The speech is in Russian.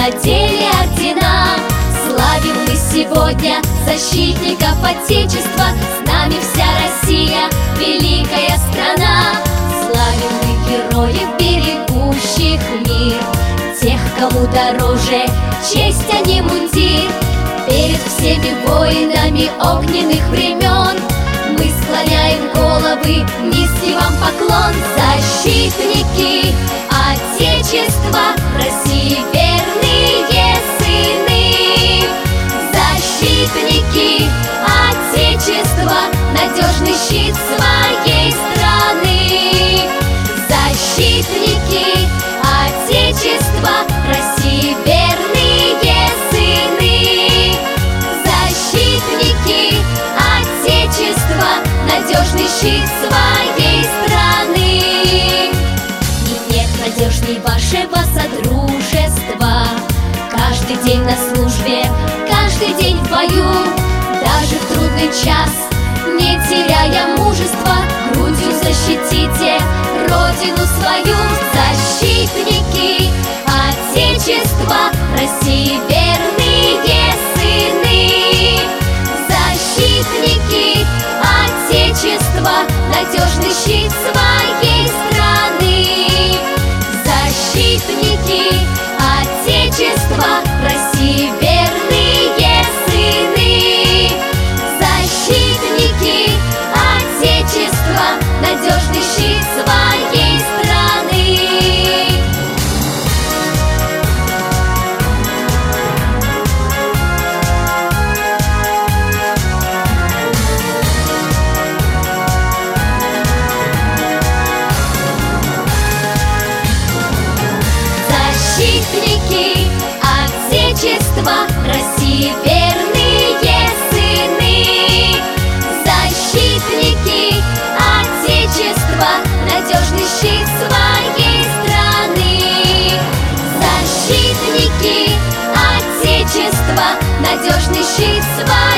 надели ордена. Славим мы сегодня защитников Отечества, с нами вся Россия, великая страна. Славим мы героев, берегущих мир, тех, кому дороже честь, а не мундир. Перед всеми воинами огненных времен мы склоняем головы, низкий вам поклон. Защитники Отечества, России верные сыны. Защитники Отечества, надежный щит своей страны. Защитники Отечества, России верные сыны. Защитники Отечества, надежный щит своей страны. И нет надежней вашего содружества. Каждый день на службе, каждый день в бою, даже в трудный час, не теряя мужества, грудью защитите Родину свою. Защитники Отечества, России верные сыны. Защитники Отечества, надежный щит своей страны. Защитники Отечества, России верные сыны. Защитники Отечества, надежный щит своей страны. Защитники Отечества, России верные сыны. Защитники Отечества, надежный щит своей страны. Защитники Отечества, надежный щит своей страны.